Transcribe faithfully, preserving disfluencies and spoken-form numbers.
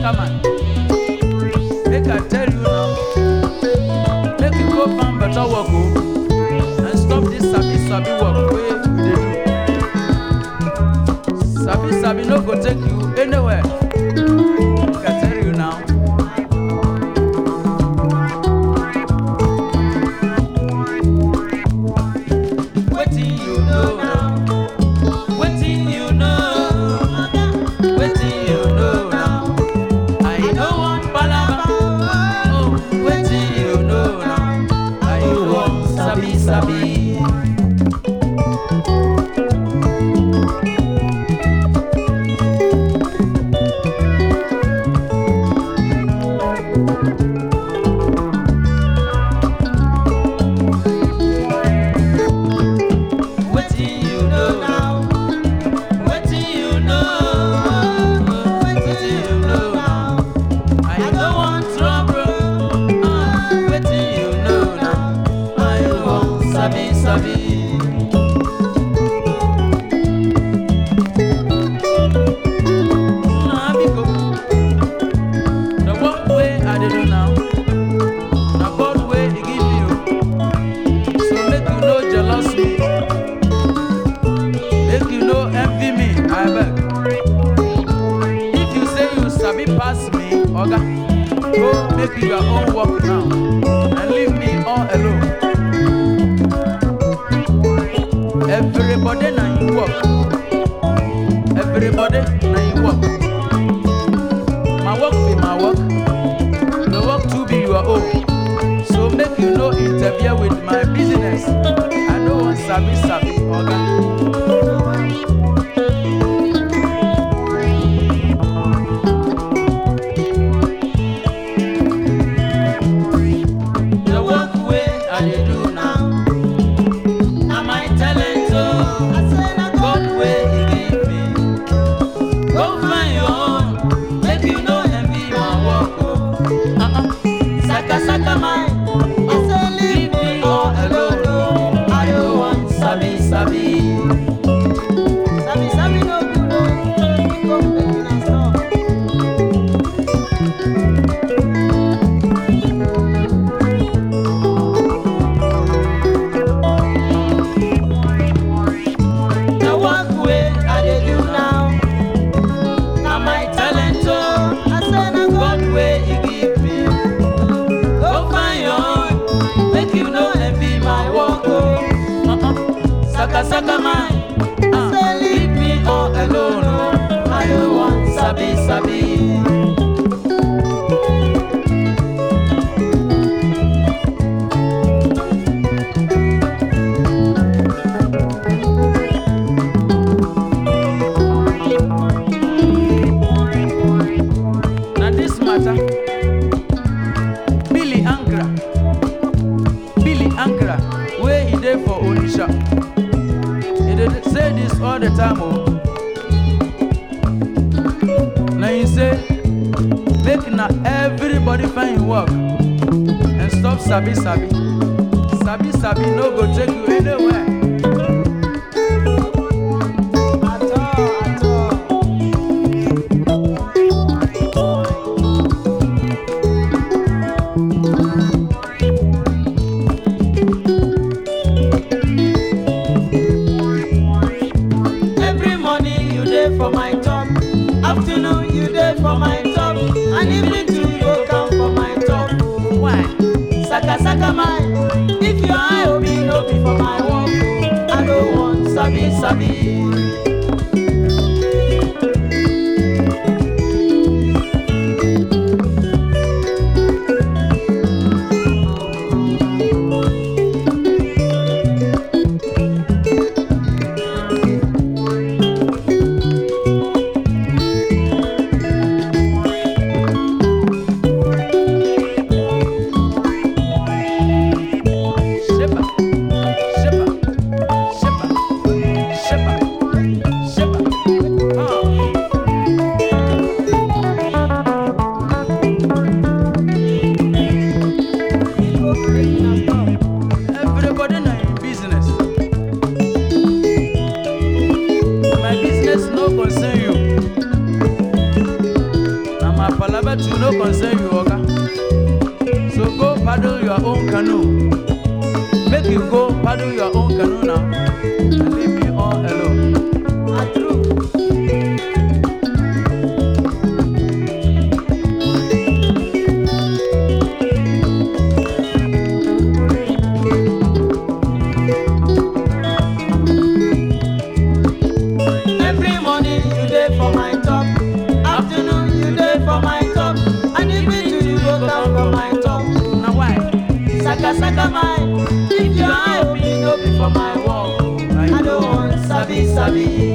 saka man. Make I tell you now. Make you go find better work oh, and stop this sabi sabi work wey you dey do. Sabi sabi no go take you anywhere. Make I tell you now. Wetin you know now? Wetin you know? Wetin you know now? I no want palava. Oh, wetin you know now? I want sabi sabi. Sabi, sabi. Nah, because the one way I dey do now, na God way He give me o. So make you no jealous me, make you no envy me, I beg. If you say you sabi pass me, oga, go make your own work now and leave me all alone. Everybody na you work. Everybody na you work. My work be my work. The work to be your own. So make you no interfere with my business. I no want sabi sabi oga. The work way I dey do now. Na my talent oh. God way He give me. Go find your own. Make you no envy my work oh. Uh-uh. Saka saka mine. Oh, leave me all alone oh. I don't want sabi sabi. Sabi sabi no good oh. Pick up making and stop. The work way I dey do now, na my talent oh. I say na God way He give me. Go find your own, make you no envy my work oh. Uh-uh. Saka saka mine. Uh, say leave me all alone oh. I don't want sabi sabi. Now this matter, Billy Ankara, Billy Ankara, where he dey for Onisha. He dey say this all the time oh. Now he say, make na everybody find him work and stop sabi sabi. Sabi sabi no go take you anywhere. At all, at all. Every morning you dey for my top, afternoon you dey for my top, and evening too you go come for my top. Why? Saka saka mine. If your eye open, no be for my work oh. I don't want sabi sabi. Shepa, shepa, shepa, shepa. you go paddle your own canoe now and leave me all alone. Ah, true. Every morning you dey for my top, afternoon you dey for my top, and evening you go come for my top. Now why? Saka saka my, if you help me no be for my work. I don't want sabi sabi.